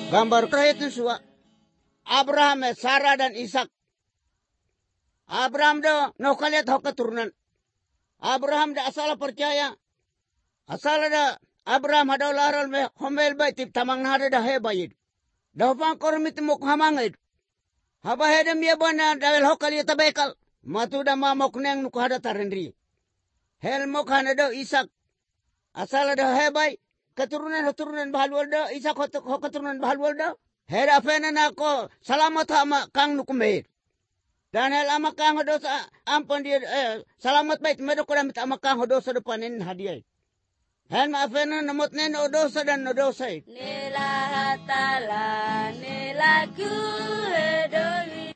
Gambar terakhir itu Abraham, Sarah dan Ishak. Abraham do no kaliat ho keturunan. Abraham da asal percaya. Asal da Abraham hadaw laral me homel bay tip tamang nada da hebayid. Da pang kormit muk hamangid. Haba hedem ye bana dawel ho kaliat tabekal. Matu da mamok neng nuk hada tarendri. Hel mok hana do Ishak. Asal da hebay keturunan bahalwal do Ishak ho keturunan bahalwal do. Hera fena nako salamat hama kang nukumehid. Dan hal amakang dosa ampun dia salamat baik medo ko damit amakang dosa depanin hadiah. Hal maafena namot nen dosa dan dosa. Nila hatala nila ku edoli.